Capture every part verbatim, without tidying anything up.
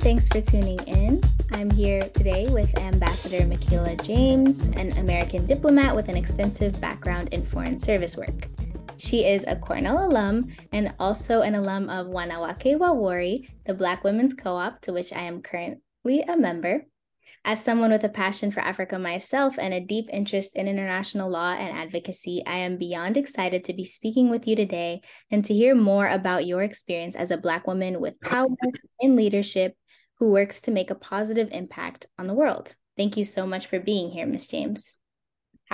Thanks for tuning in. I'm here today with Ambassador Michaela James, an American diplomat with an extensive background in foreign service work. She is a Cornell alum and also an alum of Wanawake Wawori, the Black Women's Co-op, to which I am currently a member. As someone with a passion for Africa myself and a deep interest in international law and advocacy, I am beyond excited to be speaking with you today and to hear more about your experience as a Black woman with power and leadership who works to make a positive impact on the world. Thank you so much for being here, Miz James. How-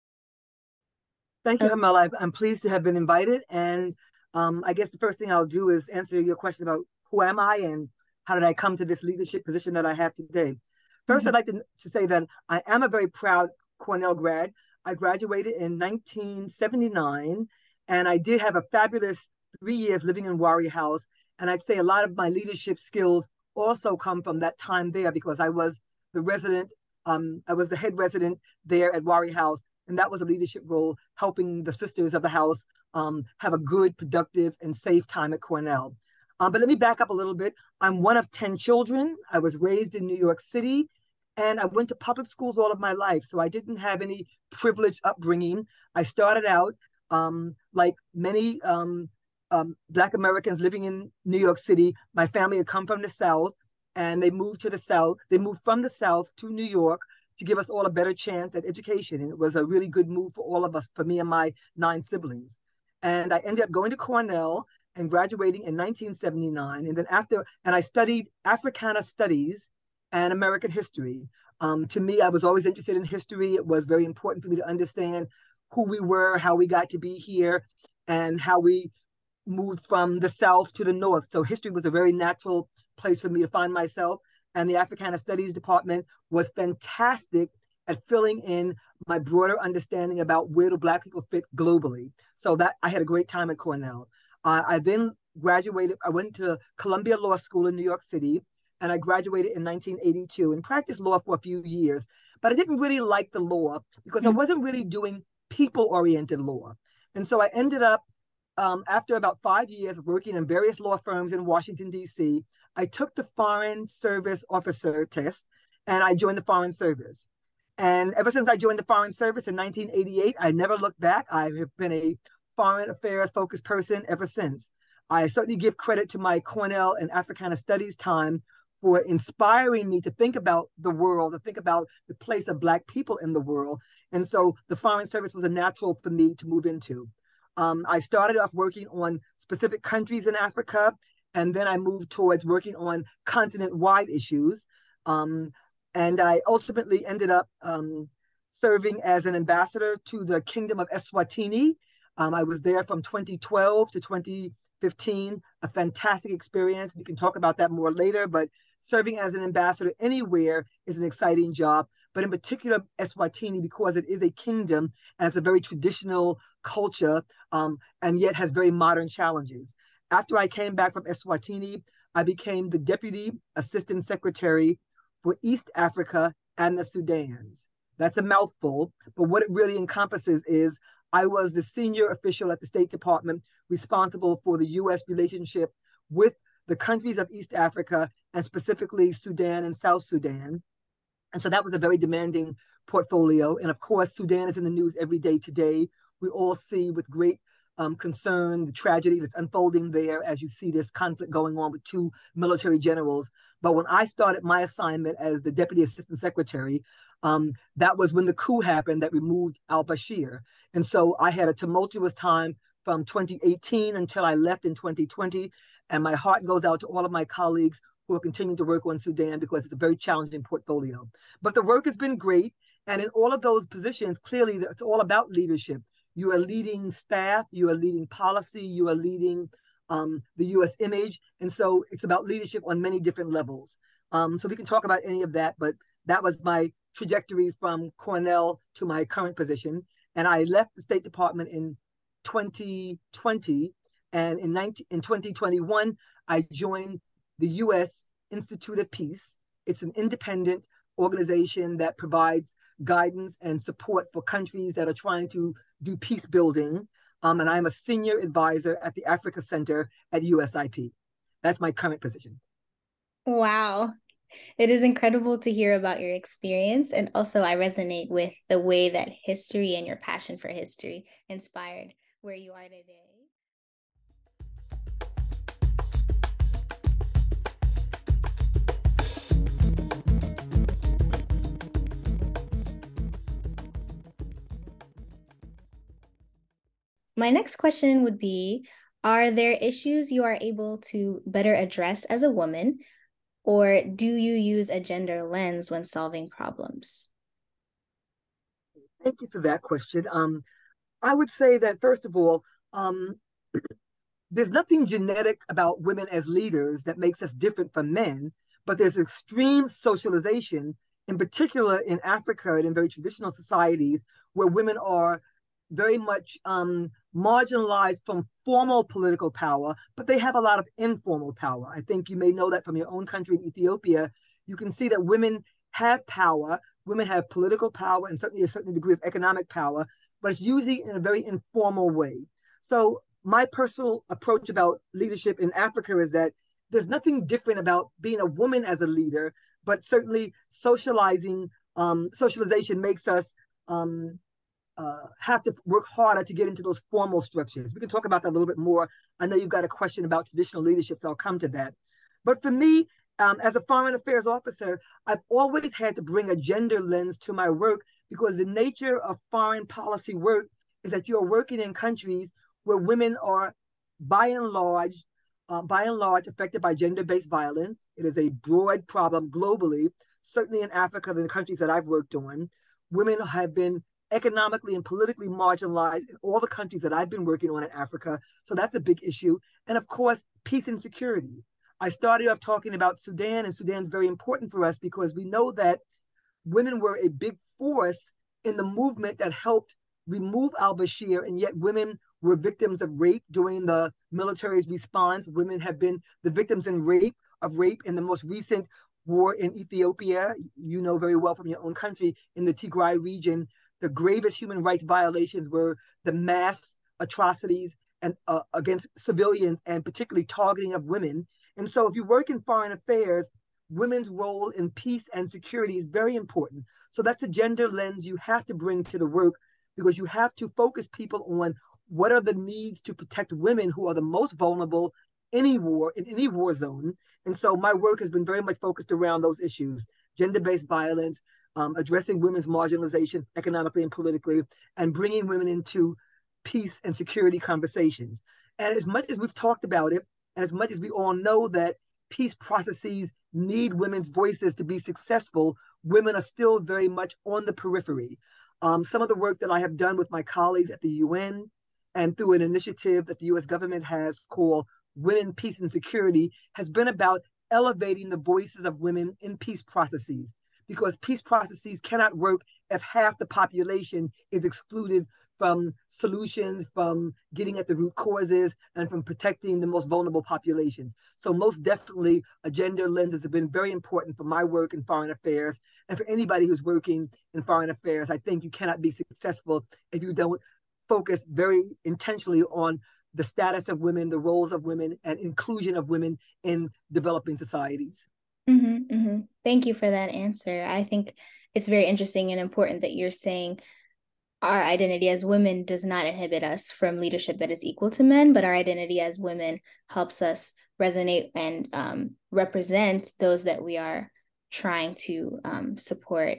Thank you, Hamel. I'm pleased to have been invited. And um, I guess the first thing I'll do is answer your question about who am I and how did I come to this leadership position that I have today. First, I'd like to, to say that I am a very proud Cornell grad. I graduated in nineteen seventy-nine, and I did have a fabulous three years living in Warri House. And I'd say a lot of my leadership skills also come from that time there because I was the resident, um, I was the head resident there at Warri House. And that was a leadership role, helping the sisters of the house um, have a good, productive, and safe time at Cornell. Um, but let me back up a little bit. I'm one of ten children. I was raised in New York City, and I went to public schools all of my life. So I didn't have any privileged upbringing. I started out um, like many um, um, Black Americans living in New York City. My family had come from the South, and they moved to the South. They moved from the South to New York to give us all a better chance at education. And it was a really good move for all of us, for me and my nine siblings. And I ended up going to Cornell and graduating in nineteen seventy-nine. And then after, and I studied Africana Studies and American history. Um, to me, I was always interested in history. It was very important for me to understand who we were, how we got to be here, and how we moved from the South to the North. So history was a very natural place for me to find myself. And the Africana Studies department was fantastic at filling in my broader understanding about where do Black people fit globally. So that I had a great time at Cornell. Uh, I then graduated, I went to Columbia Law School in New York City, and I graduated in nineteen eighty-two and practiced law for a few years. But I didn't really like the law because I wasn't really doing people-oriented law. And so I ended up, um, after about five years of working in various law firms in Washington, D C, I took the Foreign Service Officer test, and I joined the Foreign Service. And ever since I joined the Foreign Service in nineteen eighty-eight, I never looked back. I have been a foreign affairs focused person ever since. I certainly give credit to my Cornell and Africana Studies time for inspiring me to think about the world, to think about the place of Black people in the world. And so the Foreign Service was a natural for me to move into. Um, I started off working on specific countries in Africa, and then I moved towards working on continent-wide issues. Um, and I ultimately ended up um, serving as an ambassador to the Kingdom of Eswatini. Um, I was there from twenty twelve to twenty fifteen, a fantastic experience. We can talk about that more later, but serving as an ambassador anywhere is an exciting job, but in particular Eswatini because it is a kingdom and it's a very traditional culture um, and yet has very modern challenges. After I came back from Eswatini, I became the Deputy Assistant Secretary for East Africa and the Sudans. That's a mouthful, but what it really encompasses is I was the senior official at the State Department responsible for the U S relationship with the countries of East Africa and specifically Sudan and South Sudan. And so that was a very demanding portfolio. And of course, Sudan is in the news every day today. We all see with great um, concern the tragedy that's unfolding there as you see this conflict going on with two military generals. But when I started my assignment as the Deputy Assistant Secretary, um, that was when the coup happened that removed al-Bashir. And so I had a tumultuous time from twenty eighteen until I left in twenty twenty. And my heart goes out to all of my colleagues who are continuing to work on Sudan because it's a very challenging portfolio. But the work has been great. And in all of those positions, clearly it's all about leadership. You are leading staff, you are leading policy, you are leading um, the U S image. And so it's about leadership on many different levels. Um, so we can talk about any of that, but that was my trajectory from Cornell to my current position. And I left the State Department in twenty twenty. And in, nineteen, in twenty twenty-one, I joined the U S Institute of Peace. It's an independent organization that provides guidance and support for countries that are trying to do peace building. Um, and I'm a senior advisor at the Africa Center at U S I P. That's my current position. Wow. It is incredible to hear about your experience. And also, I resonate with the way that history and your passion for history inspired where you are today. My next question would be, are there issues you are able to better address as a woman, or do you use a gender lens when solving problems? Thank you for that question. Um, I would say that first of all, um, there's nothing genetic about women as leaders that makes us different from men, but there's extreme socialization, in particular in Africa and in very traditional societies, where women are very much um, marginalized from formal political power, but they have a lot of informal power. I think you may know that from your own country in Ethiopia. You can see that women have power, women have political power, and certainly a certain degree of economic power, but it's usually in a very informal way. So my personal approach about leadership in Africa is that there's nothing different about being a woman as a leader, but certainly socializing, um, socialization makes us um, uh, have to work harder to get into those formal structures. We can talk about that a little bit more. I know you've got a question about traditional leadership, so I'll come to that. But for me, um, as a foreign affairs officer, I've always had to bring a gender lens to my work because the nature of foreign policy work is that you're working in countries where women are, by and large, uh, by and large, affected by gender-based violence. It is a broad problem globally, certainly in Africa, in the countries that I've worked on. Women have been economically and politically marginalized in all the countries that I've been working on in Africa. So that's a big issue. And of course, peace and security. I started off talking about Sudan, and Sudan is very important for us because we know that women were a big force in the movement that helped remove al-Bashir, and yet women were victims of rape during the military's response. Women have been the victims in rape of rape in the most recent war in Ethiopia. You know very well from your own country, in the Tigray region, the gravest human rights violations were the mass atrocities and uh, against civilians, and particularly targeting of women. And so if you work in foreign affairs, women's role in peace and security is very important. So that's a gender lens you have to bring to the work, because you have to focus people on what are the needs to protect women who are the most vulnerable in any war, in any war zone. And so my work has been very much focused around those issues: gender-based violence, um, addressing women's marginalization economically and politically, and bringing women into peace and security conversations. And as much as we've talked about it, and as much as we all know that peace processes need women's voices to be successful, women are still very much on the periphery. Um, some of the work that I have done with my colleagues at the U N and through an initiative that the U S government has called Women, Peace, and Security has been about elevating the voices of women in peace processes, because peace processes cannot work if half the population is excluded from solutions, from getting at the root causes, and from protecting the most vulnerable populations. So most definitely, a gender lens has been very important for my work in foreign affairs. And for anybody who's working in foreign affairs, I think you cannot be successful if you don't focus very intentionally on the status of women, the roles of women, and inclusion of women in developing societies. Mm-hmm, mm-hmm. Thank you for that answer. I think it's very interesting and important that you're saying our identity as women does not inhibit us from leadership that is equal to men, but our identity as women helps us resonate and um, represent those that we are trying to um, support.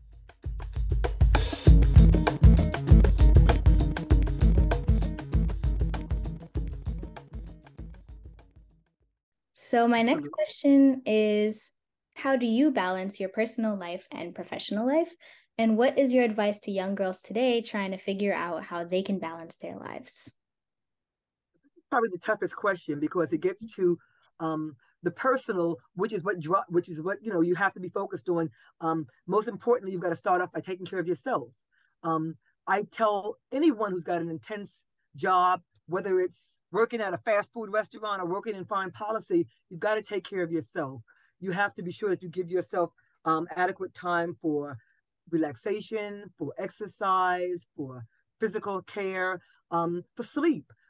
So my next question is, how do you balance your personal life and professional life? And what is your advice to young girls today trying to figure out how they can balance their lives? Probably the toughest question, because it gets to um, the personal, which is what which is what you know you have to be focused on. Um, most importantly, you've got to start off by taking care of yourself. Um, I tell anyone who's got an intense job, whether it's working at a fast food restaurant or working in foreign policy, you've got to take care of yourself. You have to be sure that you give yourself um, adequate time for relaxation, for exercise, for physical care, um, for sleep.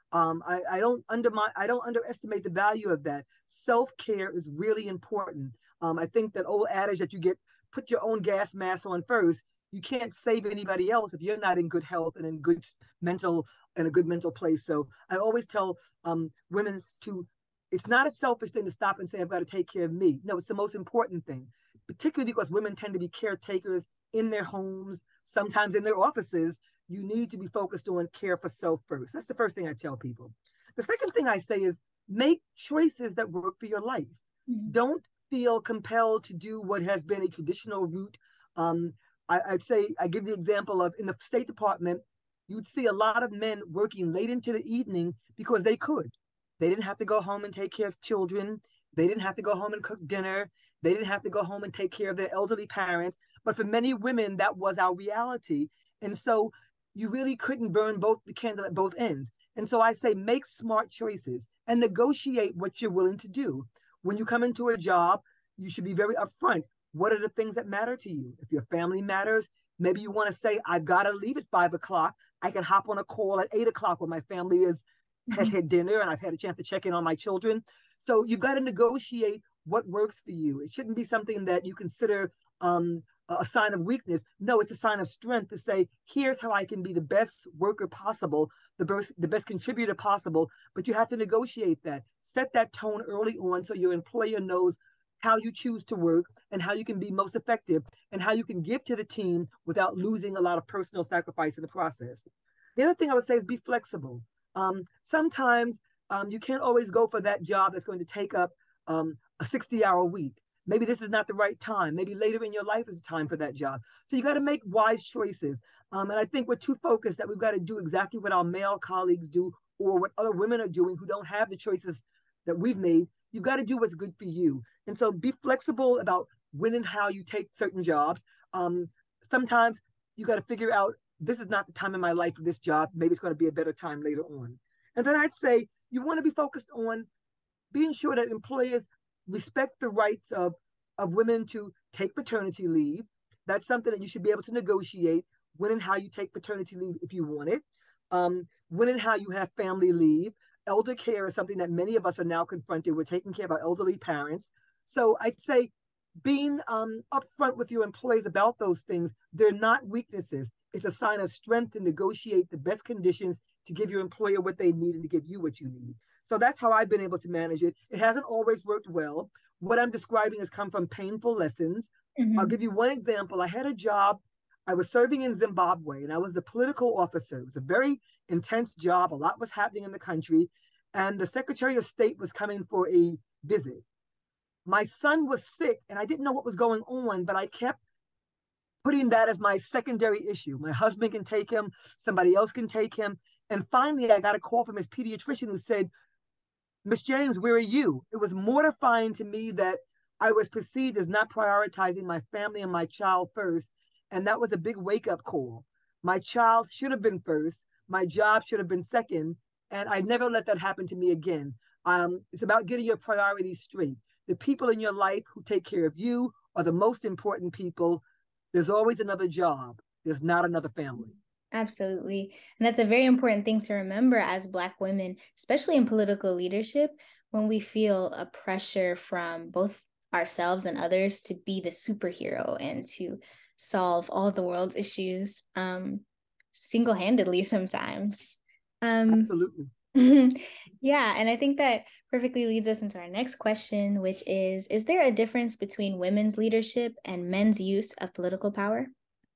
Um, I, I don't undermine, I don't underestimate the value of that. Self-care is really important. Um, I think that old adage that you get, put your own gas mask on first. You can't save anybody else if you're not in good health and in good mental, in a good mental place. So I always tell um, women to, it's not a selfish thing to stop and say, I've got to take care of me. No, it's the most important thing, particularly because women tend to be caretakers in their homes, sometimes in their offices. You need to be focused on care for self first. That's the first thing I tell people. The second thing I say is make choices that work for your life. Mm-hmm. Don't feel compelled to do what has been a traditional route. Um, I, I'd say, I give the example of in the State Department, you'd see a lot of men working late into the evening because they could. They didn't have to go home and take care of children. They didn't have to go home and cook dinner. They didn't have to go home and take care of their elderly parents. But for many women, that was our reality. And so you really couldn't burn both the candle at both ends. And so I say, make smart choices and negotiate what you're willing to do. When you come into a job, you should be very upfront. What are the things that matter to you? If your family matters, maybe you want to say, I've got to leave at five o'clock. I can hop on a call at eight o'clock when my family is mm-hmm. has had dinner and I've had a chance to check in on my children. So you've got to negotiate what works for you. It shouldn't be something that you consider um, a sign of weakness. No, it's a sign of strength to say, here's how I can be the best worker possible, the best, the best contributor possible. But you have to negotiate that. Set that tone early on so your employer knows how you choose to work and how you can be most effective and how you can give to the team without losing a lot of personal sacrifice in the process. The other thing I would say is be flexible. Um, sometimes um, you can't always go for that job that's going to take up um, a sixty hour week. Maybe this is not the right time. Maybe later in your life is the time for that job. So you got to make wise choices. Um, and I think we're too focused that we've got to do exactly what our male colleagues do or what other women are doing who don't have the choices that we've made. You've got to do what's good for you. And so be flexible about when and how you take certain jobs. Um, sometimes you got to figure out, this is not the time in my life for this job. Maybe it's going to be a better time later on. And then I'd say you want to be focused on being sure that employers respect the rights of, of women to take paternity leave. That's something that you should be able to negotiate when and how you take paternity leave if you want it. Um, when and how you have family leave. Elder care is something that many of us are now confronted with, taking care of our elderly parents. So I'd say being um, upfront with your employees about those things, they're not weaknesses. It's a sign of strength to negotiate the best conditions to give your employer what they need and to give you what you need. So that's how I've been able to manage it. It hasn't always worked well. What I'm describing has come from painful lessons. Mm-hmm. I'll give you one example. I had a job. I was serving in Zimbabwe and I was the political officer. It was a very intense job. A lot was happening in the country. And the Secretary of State was coming for a visit. My son was sick and I didn't know what was going on, but I kept putting that as my secondary issue. My husband can take him. Somebody else can take him. And finally, I got a call from his pediatrician who said, Miss James, where are you? It was mortifying to me that I was perceived as not prioritizing my family and my child first. And that was a big wake-up call. My child should have been first. My job should have been second. And I never let that happen to me again. Um, it's about getting your priorities straight. The people in your life who take care of you are the most important people. There's always another job. There's not another family. Absolutely. And that's a very important thing to remember as Black women, especially in political leadership, when we feel a pressure from both ourselves and others to be the superhero and to solve all the world's issues um, single-handedly sometimes. Um, Absolutely. Yeah, and I think that perfectly leads us into our next question, which is, is there a difference between women's leadership and men's use of political power?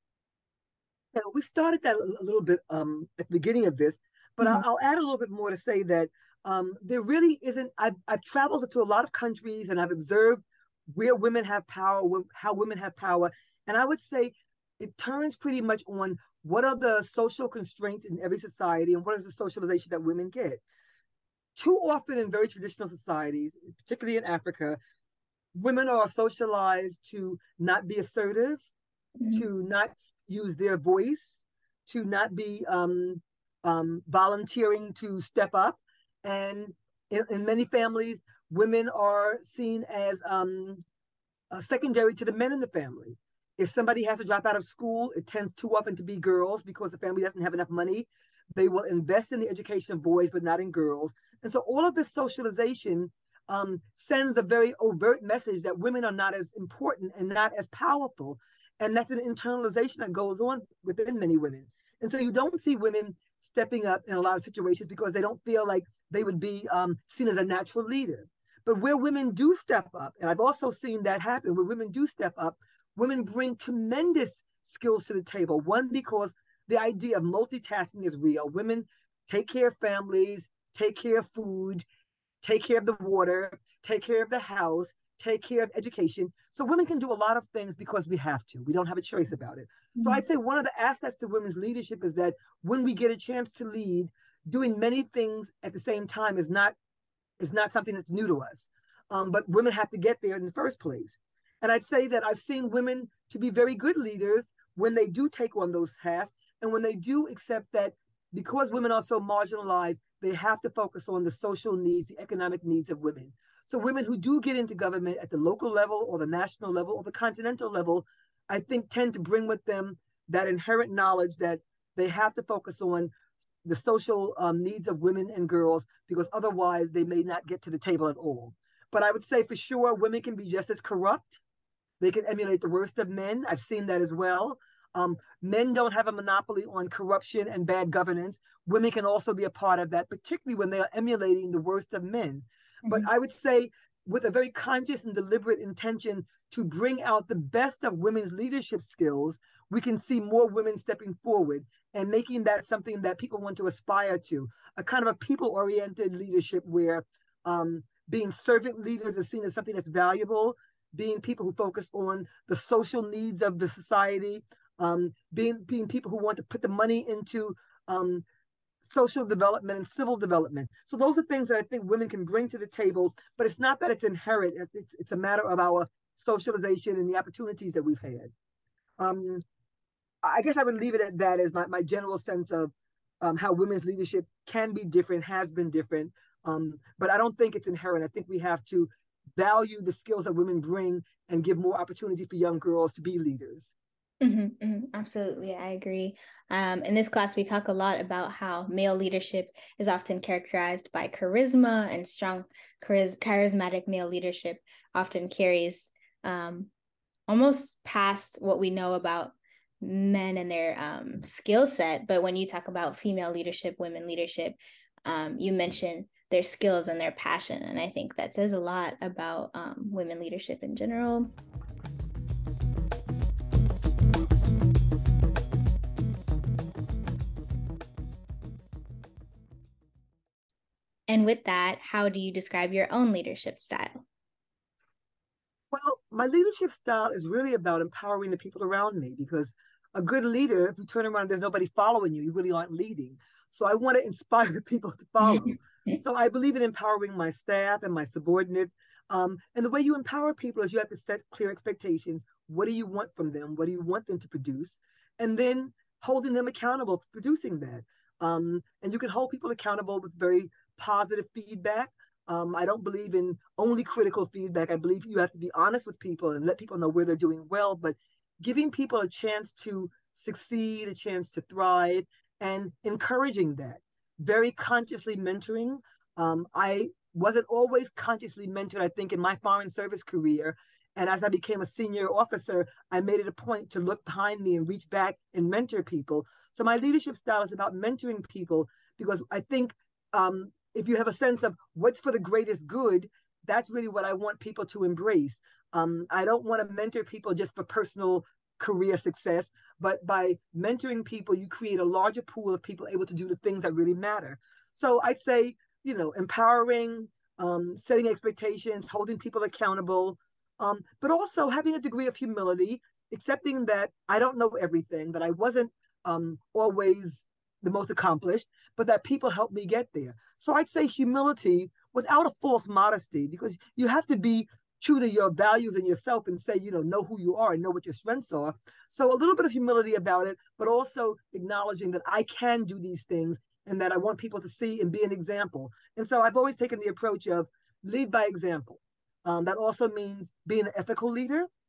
Yeah, we started that a little bit um, at the beginning of this, but mm-hmm. I'll, I'll add a little bit more to say that um, there really isn't, I've, I've traveled to a lot of countries and I've observed where women have power, how women have power. And I would say it turns pretty much on what are the social constraints in every society and what is the socialization that women get. Too often in very traditional societies, particularly in Africa, women are socialized to not be assertive, mm-hmm. to not use their voice, to not be um, um, volunteering to step up. And in, in many families, women are seen as um, uh, secondary to the men in the family. If somebody has to drop out of school, it tends too often to be girls because the family doesn't have enough money. They will invest in the education of boys, but not in girls. And so all of this socialization um, sends a very overt message that women are not as important and not as powerful. And that's an internalization that goes on within many women. And so you don't see women stepping up in a lot of situations because they don't feel like they would be um, seen as a natural leader. But where women do step up, and I've also seen that happen, where women do step up, women bring tremendous skills to the table. One, because the idea of multitasking is real. Women take care of families, take care of food, take care of the water, take care of the house, take care of education. So women can do a lot of things because we have to. We don't have a choice about it. Mm-hmm. So I'd say one of the assets to women's leadership is that when we get a chance to lead, doing many things at the same time is not is not something that's new to us. Um, but women have to get there in the first place. And I'd say that I've seen women to be very good leaders when they do take on those tasks and when they do accept that because women are so marginalized, they have to focus on the social needs, the economic needs of women. So women who do get into government at the local level or the national level or the continental level, I think tend to bring with them that inherent knowledge that they have to focus on the social um, needs of women and girls, because otherwise they may not get to the table at all. But I would say for sure, women can be just as corrupt. They can emulate the worst of men. I've seen that as well. Um, men don't have a monopoly on corruption and bad governance. Women can also be a part of that, particularly when they are emulating the worst of men. Mm-hmm. But I would say with a very conscious and deliberate intention to bring out the best of women's leadership skills, we can see more women stepping forward and making that something that people want to aspire to, a kind of a people-oriented leadership where um, being servant leaders is seen as something that's valuable, being people who focus on the social needs of the society, um, being, being people who want to put the money into um, social development and civil development. So those are things that I think women can bring to the table, but it's not that it's inherent. It's, it's a matter of our socialization and the opportunities that we've had. Um, I guess I would leave it at that as my, my general sense of um, how women's leadership can be different, has been different, um, but I don't think it's inherent. I think we have to value the skills that women bring and give more opportunity for young girls to be leaders. Mm-hmm, mm-hmm, absolutely, I agree. Um, in this class, we talk a lot about how male leadership is often characterized by charisma, and strong chariz- charismatic male leadership often carries um, almost past what we know about men and their um, skill set. But when you talk about female leadership, women leadership, um, you mention their skills and their passion. And I think that says a lot about um, women leadership in general. And with that, how do you describe your own leadership style? Well, my leadership style is really about empowering the people around me, because a good leader, if you turn around and there's nobody following you, you really aren't leading. So I want to inspire people to follow. So I believe in empowering my staff and my subordinates. Um, and the way you empower people is you have to set clear expectations. What do you want from them? What do you want them to produce? And then holding them accountable for producing that. Um, and you can hold people accountable with very positive feedback. Um, I don't believe in only critical feedback. I believe you have to be honest with people and let people know where they're doing well, but giving people a chance to succeed, a chance to thrive, and encouraging that. Very consciously mentoring. Um, I wasn't always consciously mentored, I think, in my foreign service career. And as I became a senior officer, I made it a point to look behind me and reach back and mentor people. So my leadership style is about mentoring people, because I think um, if you have a sense of what's for the greatest good, that's really what I want people to embrace. Um, I don't want to mentor people just for personal career success, but by mentoring people, you create a larger pool of people able to do the things that really matter. So I'd say, you know, empowering, um, setting expectations, holding people accountable, um, but also having a degree of humility, accepting that I don't know everything, that I wasn't um, always the most accomplished, but that people helped me get there. So I'd say humility without a false modesty, because you have to be true to your values and yourself and say, you know, know who you are and know what your strengths are. So a little bit of humility about it, but also acknowledging that I can do these things and that I want people to see and be an example. And so I've always taken the approach of lead by example. Um, that also means being an ethical leader.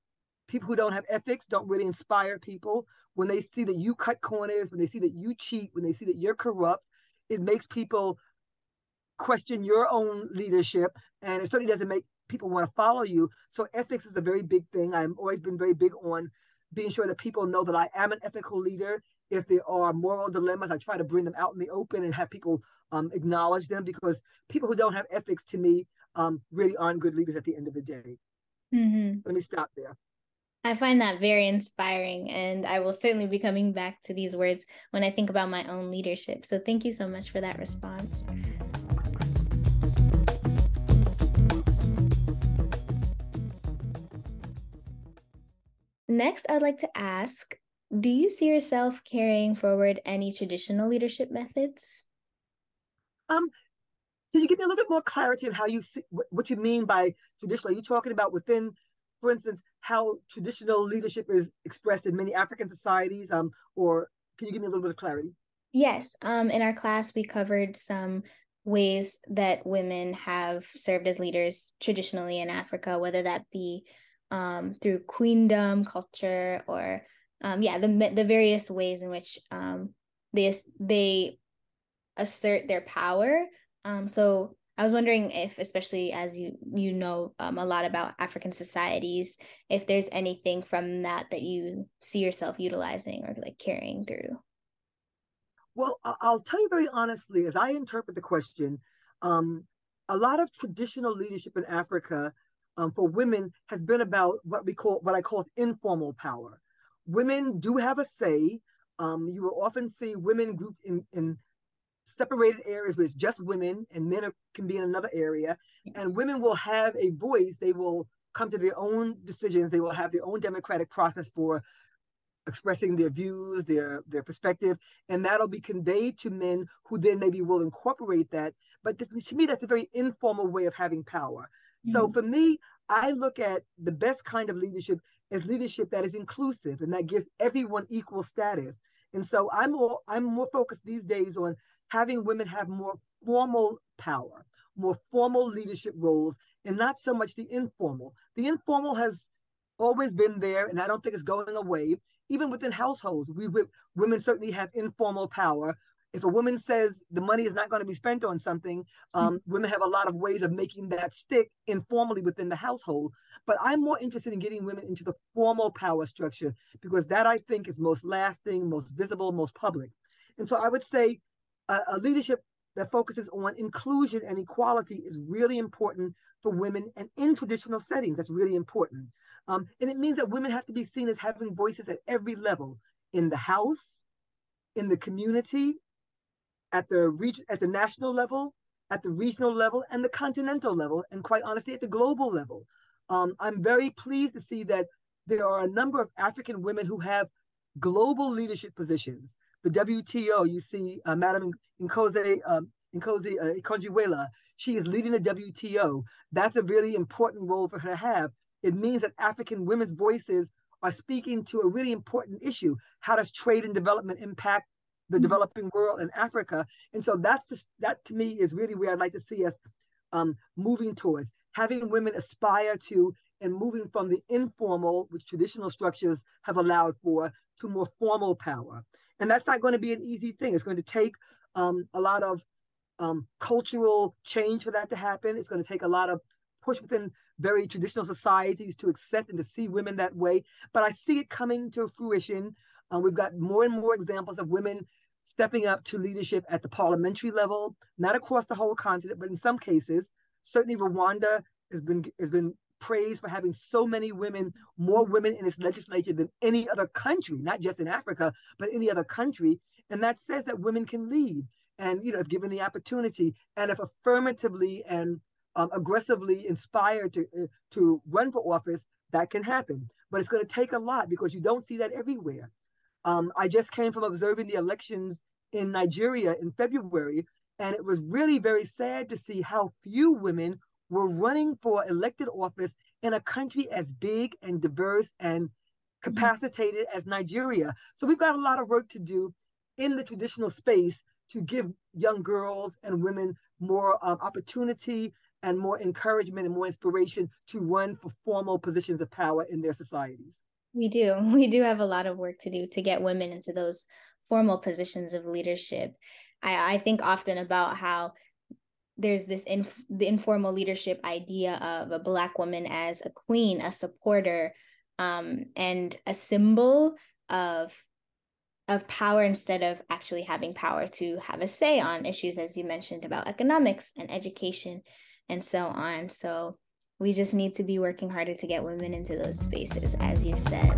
people who don't have ethics don't really inspire people. When they see that you cut corners, when they see that you cheat, when they see that you're corrupt, it makes people question your own leadership, and it certainly doesn't make people want to follow you. So ethics is a very big thing. I've always been very big on being sure that people know that I am an ethical leader. If there are moral dilemmas, I try to bring them out in the open and have people um, acknowledge them, because people who don't have ethics, to me, um, really aren't good leaders at the end of the day. Mm-hmm. Let me stop there. I find that very inspiring, and I will certainly be coming back to these words when I think about my own leadership. So thank you so much for that response. Next, I'd like to ask, do you see yourself carrying forward any traditional leadership methods? Um, can you give me a little bit more clarity on how you see, what you mean by traditional? Are you talking about within, for instance, how traditional leadership is expressed in many African societies? Um, or can you give me a little bit of clarity? Yes. Um, in our class, we covered some ways that women have served as leaders traditionally in Africa, whether that be um, through queendom culture or, um, yeah, the the various ways in which um, they they assert their power. Um, so I was wondering if, especially as you you know um, a lot about African societies, if there's anything from that that you see yourself utilizing or like carrying through. Well, I'll tell you very honestly, as I interpret the question, um, a lot of traditional leadership in Africa um, for women has been about what we call, what I call informal power. Women do have a say. Um, you will often see women grouped in, in separated areas where it's just women, and men are, can be in another area. Yes. And women will have a voice. They will come to their own decisions. They will have their own democratic process for expressing their views, their their perspective, and that'll be conveyed to men who then maybe will incorporate that. But to me, that's a very informal way of having power. Mm-hmm. So for me, I look at the best kind of leadership as leadership that is inclusive and that gives everyone equal status. And so I'm more I'm more focused these days on having women have more formal power, more formal leadership roles, and not so much the informal. The informal has always been there, and I don't think it's going away. Even within households, we women certainly have informal power. If a woman says the money is not going to be spent on something, um, mm-hmm. women have a lot of ways of making that stick informally within the household. But I'm more interested in getting women into the formal power structure, because that, I think, is most lasting, most visible, most public. And so I would say a, a leadership that focuses on inclusion and equality is really important for women, and in traditional settings, that's really important. Um, and it means that women have to be seen as having voices at every level, in the house, in the community, at the region, at the national level, at the regional level, and the continental level, and quite honestly, at the global level. Um, I'm very pleased to see that there are a number of African women who have global leadership positions. The W T O, you see, uh, Madam Nkosi um, Nkosi uh, Ikonji-Iweala, she is leading the W T O. That's a really important role for her to have. It means that African women's voices are speaking to a really important issue. How does trade and development impact the mm-hmm. developing world in Africa? And so that's the, that to me is really where I'd like to see us um, moving towards, having women aspire to and moving from the informal, which traditional structures have allowed for, to more formal power. And that's not going to be an easy thing. It's going to take um, a lot of um, cultural change for that to happen. It's going to take a lot of push within very traditional societies to accept and to see women that way. But I see it coming to fruition. Uh, we've got more and more examples of women stepping up to leadership at the parliamentary level, not across the whole continent, but in some cases. Certainly Rwanda has been has been praised for having so many women, more women in its legislature than any other country, not just in Africa, but any other country. And that says that women can lead. And, you know, if given the opportunity, and if affirmatively and Um, aggressively inspired to uh, to run for office, that can happen. But it's going to take a lot, because you don't see that everywhere. Um, I just came from observing the elections in Nigeria in February, and it was really very sad to see how few women were running for elected office in a country as big and diverse and capacitated mm-hmm. as Nigeria. So we've got a lot of work to do in the traditional space to give young girls and women more um, opportunity and more encouragement and more inspiration to run for formal positions of power in their societies. We do. We do have a lot of work to do to get women into those formal positions of leadership. I, I think often about how there's this inf- the informal leadership idea of a Black woman as a queen, a supporter, um, and a symbol of of power instead of actually having power to have a say on issues, as you mentioned, about economics and education and so on. So we just need to be working harder to get women into those spaces, as you said.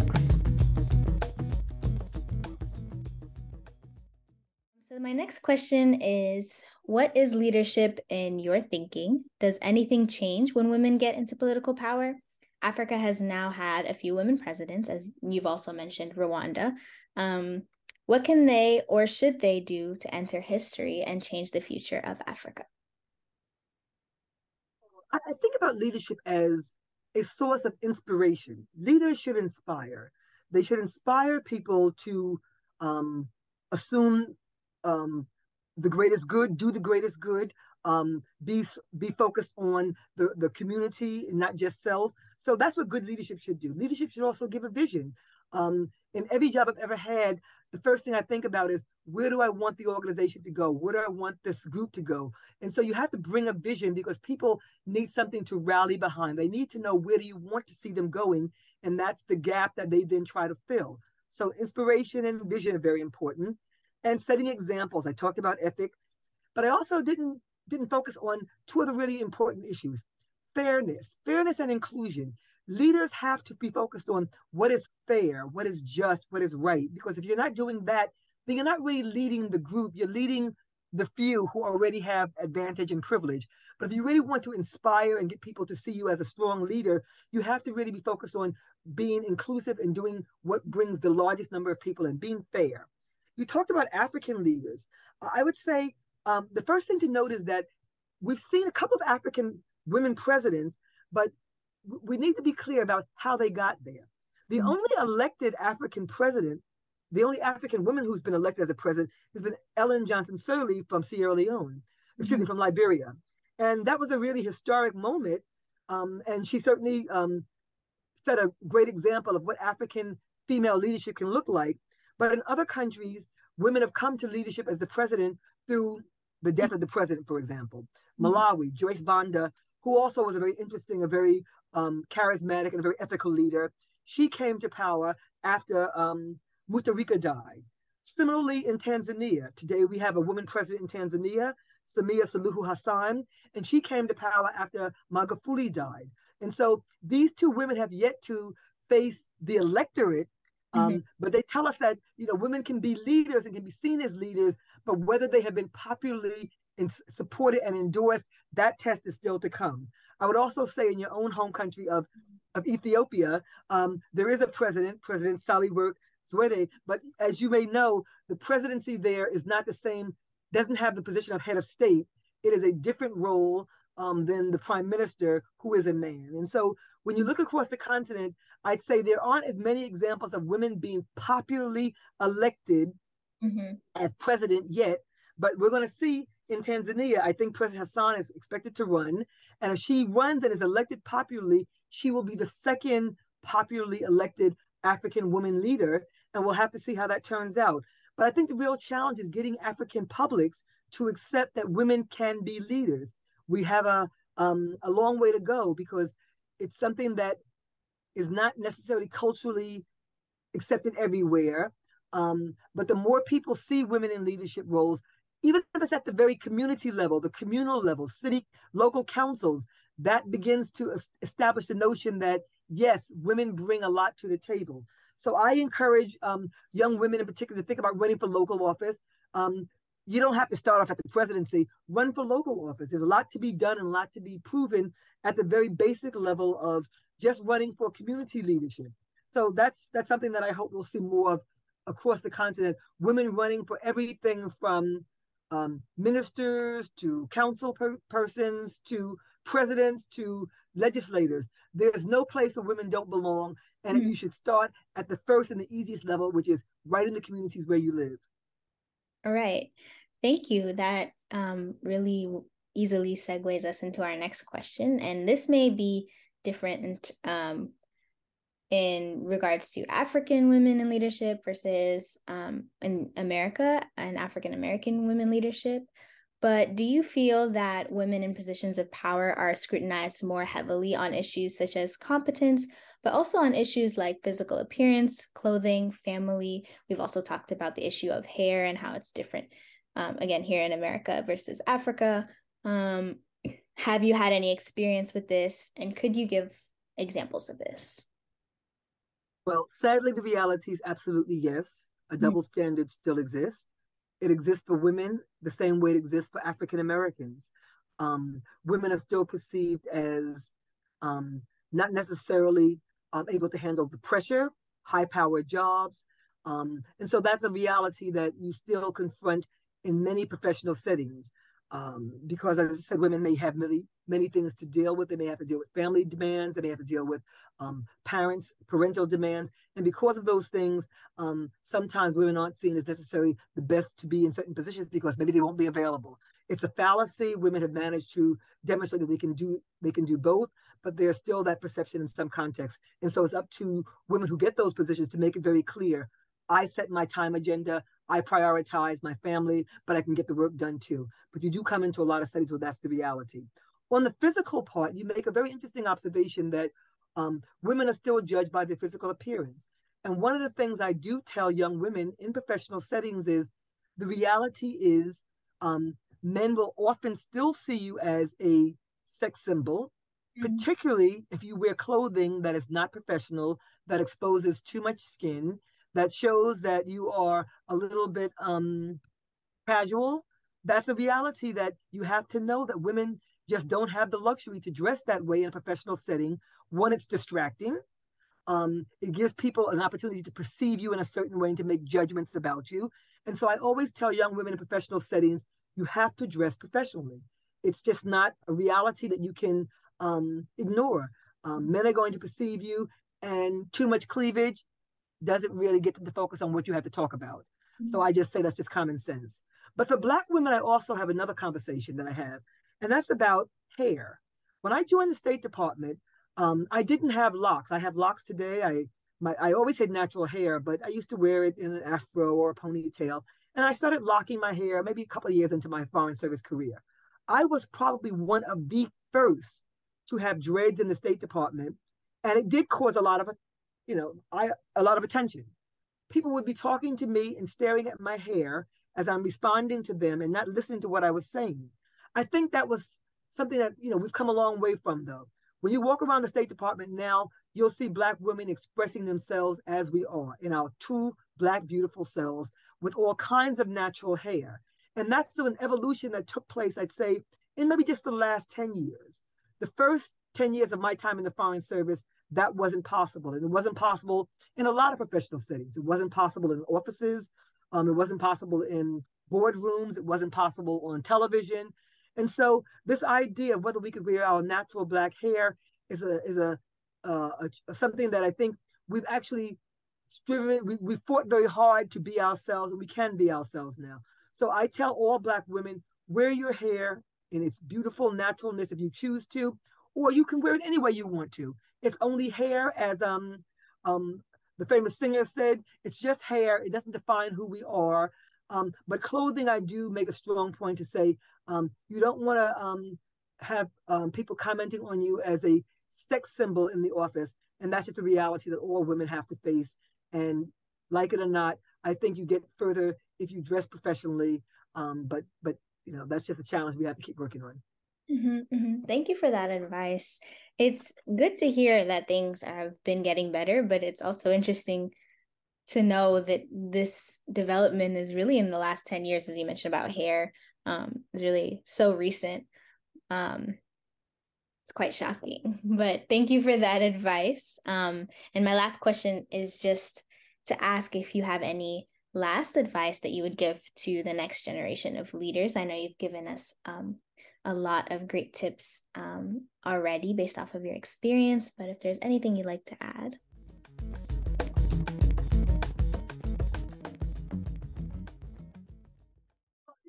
So my next question is, what is leadership in your thinking? Does anything change when women get into political power? Africa has now had a few women presidents, as you've also mentioned, Rwanda. Um, what can they or should they do to enter history and change the future of Africa? I, I think about leadership as a source of inspiration. Leaders should inspire. They should inspire people to um, assume um, the greatest good, do the greatest good, um, be be focused on the, the community and not just self. So that's what good leadership should do. Leadership should also give a vision. Um, in every job I've ever had, the first thing I think about is, where do I want the organization to go? Where do I want this group to go? And so you have to bring a vision, because people need something to rally behind. They need to know, where do you want to see them going? And that's the gap that they then try to fill. So inspiration and vision are very important. And setting examples. I talked about ethics, but I also didn't didn't focus on two other really important issues. Fairness, fairness and inclusion. Leaders have to be focused on what is fair, what is just, what is right. Because if you're not doing that, then you're not really leading the group. You're leading the few who already have advantage and privilege. But if you really want to inspire and get people to see you as a strong leader, you have to really be focused on being inclusive and doing what brings the largest number of people and being fair. You talked about African leaders. I would say um, the first thing to note is that we've seen a couple of African women presidents, but we need to be clear about how they got there. The mm-hmm. only elected African president, the only African woman who's been elected as a president, has been Ellen Johnson Sirleaf from Sierra Leone, excuse me, from Liberia. And that was a really historic moment. Um, and she certainly um, set a great example of what African female leadership can look like. But in other countries, women have come to leadership as the president through the death of the president, for example. Malawi, Joyce Banda, who also was a very interesting, a very um, charismatic and a very ethical leader. She came to power after um, Mutharika died. Similarly, in Tanzania, today we have a woman president in Tanzania, Samia Suluhu Hassan, and she came to power after Magufuli died. And so these two women have yet to face the electorate, um, mm-hmm. but they tell us that, you know, women can be leaders and can be seen as leaders, but whether they have been popularly in, supported and endorsed, that test is still to come. I would also say, in your own home country of, of Ethiopia, um, there is a president, President Sahle-Work Zewde, but as you may know, the presidency there is not the same, doesn't have the position of head of state. It is a different role um, than the prime minister, who is a man. And so when you look across the continent, I'd say there aren't as many examples of women being popularly elected mm-hmm. as president yet, but we're going to see in Tanzania. I think President Hassan is expected to run, and if she runs and is elected popularly, she will be the second popularly elected African woman leader, and we'll have to see how that turns out. But I think the real challenge is getting African publics to accept that women can be leaders. We have a um, a long way to go, because it's something that is not necessarily culturally accepted everywhere. Um, but the more people see women in leadership roles, even if it's at the very community level, the communal level, city, local councils, that begins to establish the notion that, yes, women bring a lot to the table. So I encourage um, young women in particular to think about running for local office. Um, you don't have to start off at the presidency. Run for local office. There's a lot to be done and a lot to be proven at the very basic level of just running for community leadership. So that's that's something that I hope we'll see more of across the continent. Women running for everything from um, ministers to council per persons to presidents to legislators. There's no place where women don't belong, and mm-hmm. you should start at the first and the easiest level, which is right in the communities where you live. All right. Thank you. That um, really easily segues us into our next question. And this may be different um, in regards to African women in leadership versus um, in America and African American women leadership. But do you feel that women in positions of power are scrutinized more heavily on issues such as competence, but also on issues like physical appearance, clothing, family? We've also talked about the issue of hair and how it's different, um, again, here in America versus Africa. Um, have you had any experience with this? And could you give examples of this? Well, sadly, the reality is absolutely yes. A double standard still exists. It exists for women the same way it exists for African Americans. Um, women are still perceived as um, not necessarily um, able to handle the pressure, high powered jobs. Um, and so that's a reality that you still confront in many professional settings. Um, because, as I said, women may have many, many things to deal with. They may have to deal with family demands. They may have to deal with um, parents, parental demands. And because of those things, um, sometimes women aren't seen as necessarily the best to be in certain positions because maybe they won't be available. It's a fallacy. Women have managed to demonstrate that they can do they can do both, but there's still that perception in some contexts. And so it's up to women who get those positions to make it very clear. I set my time agenda. I prioritize my family, but I can get the work done too. But you do come into a lot of studies where that's the reality. On the physical part, you make a very interesting observation that um, women are still judged by their physical appearance. And one of the things I do tell young women in professional settings is the reality is um, men will often still see you as a sex symbol, mm-hmm. particularly if you wear clothing that is not professional, that exposes too much skin, that shows that you are a little bit um, casual. That's a reality that you have to know that women just don't have the luxury to dress that way in a professional setting. One, it's distracting. Um, it gives people an opportunity to perceive you in a certain way and to make judgments about you. And so I always tell young women in professional settings, you have to dress professionally. It's just not a reality that you can um, ignore. Um, men are going to perceive you, and too much cleavage doesn't really get to focus on what you have to talk about. Mm-hmm. So I just say that's just common sense. But for Black women, I also have another conversation that I have, and that's about hair. When I joined the State Department, um, I didn't have locks. I have locks today. I my I always had natural hair, but I used to wear it in an afro or a ponytail. And I started locking my hair maybe a couple of years into my Foreign Service career. I was probably one of the first to have dreads in the State Department, and it did cause a lot of you know, I a lot of attention. People would be talking to me and staring at my hair as I'm responding to them and not listening to what I was saying. I think that was something that, you know, we've come a long way from, though. When you walk around the State Department now, you'll see Black women expressing themselves as we are, in our true Black beautiful selves with all kinds of natural hair. And that's an evolution that took place, I'd say, in maybe just the last ten years. The first ten years of my time in the Foreign Service, that wasn't possible. And it wasn't possible in a lot of professional settings. It wasn't possible in offices. Um, it wasn't possible in boardrooms. It wasn't possible on television. And so this idea of whether we could wear our natural Black hair is a is a, uh, a something that I think we've actually striven, we, we fought very hard to be ourselves, and we can be ourselves now. So I tell all Black women, wear your hair in its beautiful naturalness if you choose to, or you can wear it any way you want to. It's only hair, as um, um, the famous singer said, it's just hair. It doesn't define who we are. Um, but clothing, I do make a strong point to say, um, you don't want to um, have um, people commenting on you as a sex symbol in the office. And that's just a reality that all women have to face. And like it or not, I think you get further if you dress professionally. Um, but, but you know, that's just a challenge we have to keep working on. Mm-hmm, mm-hmm. Thank you for that advice. It's good to hear that things have been getting better, but it's also interesting to know that this development is really in the last ten years, as you mentioned about hair. Um, it's really so recent. Um, it's quite shocking, but thank you for that advice. Um, and my last question is just to ask if you have any last advice that you would give to the next generation of leaders. I know you've given us um, a lot of great tips um, already based off of your experience, but if there's anything you'd like to add. The most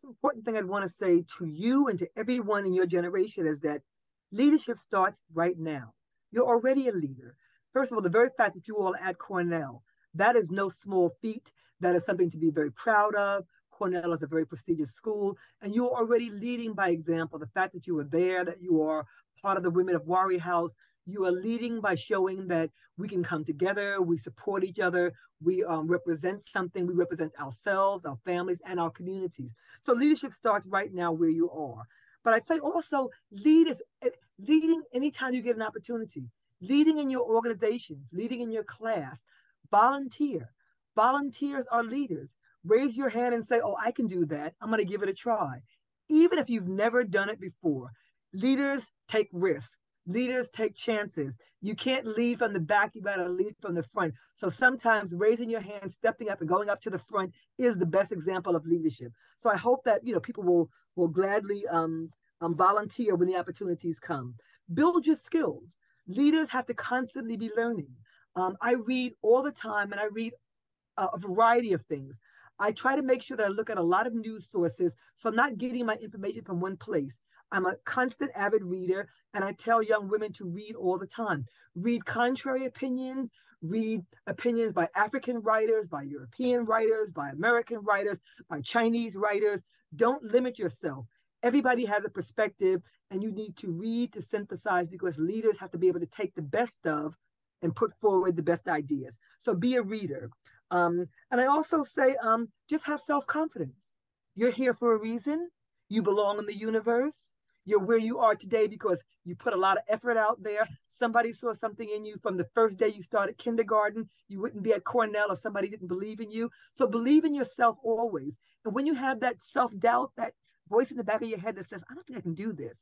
important thing I'd want to say to you and to everyone in your generation is that leadership starts right now. You're already a leader. First of all, the very fact that you all are at Cornell, that is no small feat. That is something to be very proud of. Cornell is a very prestigious school, and you're already leading by example. The fact that you were there, that you are part of the Women of Warri House, you are leading by showing that we can come together, we support each other, we um, represent something, we represent ourselves, our families, and our communities. So leadership starts right now where you are. But I'd say also lead is leading anytime you get an opportunity, leading in your organizations, leading in your class, volunteer. Volunteers are leaders. Raise your hand and say, oh, I can do that. I'm going to give it a try. Even if you've never done it before, leaders take risks. Leaders take chances. You can't lead from the back, you got to lead from the front. So sometimes raising your hand, stepping up and going up to the front is the best example of leadership. So I hope that, you know, people will, will gladly um, um, volunteer when the opportunities come. Build your skills. Leaders have to constantly be learning. Um, I read all the time, and I read a, a variety of things. I try to make sure that I look at a lot of news sources, so I'm not getting my information from one place. I'm a constant avid reader, and I tell young women to read all the time. Read contrary opinions, read opinions by African writers, by European writers, by American writers, by Chinese writers. Don't limit yourself. Everybody has a perspective, and you need to read to synthesize, because leaders have to be able to take the best of and put forward the best ideas. So be a reader. Um, and I also say, um, just have self-confidence. You're here for a reason. You belong in the universe. You're where you are today because you put a lot of effort out there. Somebody saw something in you from the first day you started kindergarten. You wouldn't be at Cornell if somebody didn't believe in you. So believe in yourself always. And when you have that self-doubt, that voice in the back of your head that says, I don't think I can do this,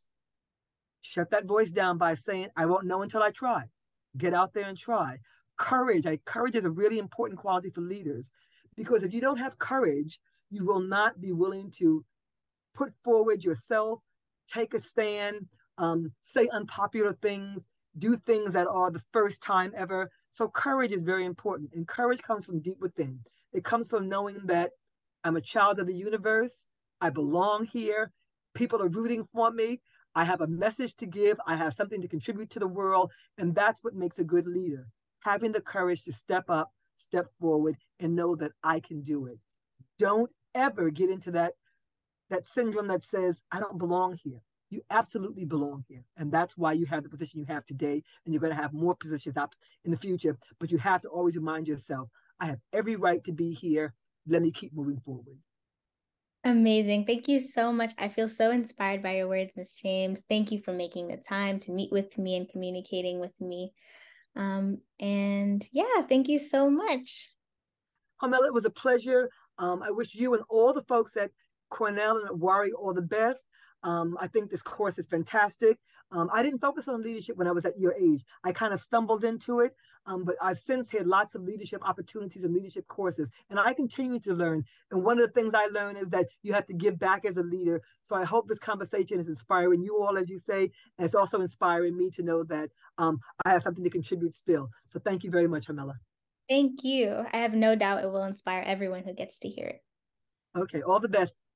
shut that voice down by saying, I won't know until I try. Get out there and try. Courage. I, courage is a really important quality for leaders, because if you don't have courage, you will not be willing to put forward yourself, take a stand, um, say unpopular things, do things that are the first time ever. So courage is very important. And courage comes from deep within. It comes from knowing that I'm a child of the universe. I belong here. People are rooting for me. I have a message to give. I have something to contribute to the world. And that's what makes a good leader. Having the courage to step up, step forward, and know that I can do it. Don't ever get into that, that syndrome that says, I don't belong here. You absolutely belong here. And that's why you have the position you have today. And you're going to have more positions up in the future. But you have to always remind yourself, I have every right to be here. Let me keep moving forward. Amazing. Thank you so much. I feel so inspired by your words, Miz James. Thank you for making the time to meet with me and communicating with me. Um, and yeah, thank you so much. Harmela, it was a pleasure. Um, I wish you and all the folks at Cornell and at Warri all the best. Um, I think this course is fantastic. Um, I didn't focus on leadership when I was at your age. I kind of stumbled into it, um, but I've since had lots of leadership opportunities and leadership courses, and I continue to learn. And one of the things I learned is that you have to give back as a leader. So I hope this conversation is inspiring you all, as you say, and it's also inspiring me to know that um, I have something to contribute still. So thank you very much, Harmela. Thank you. I have no doubt it will inspire everyone who gets to hear it. Okay, all the best.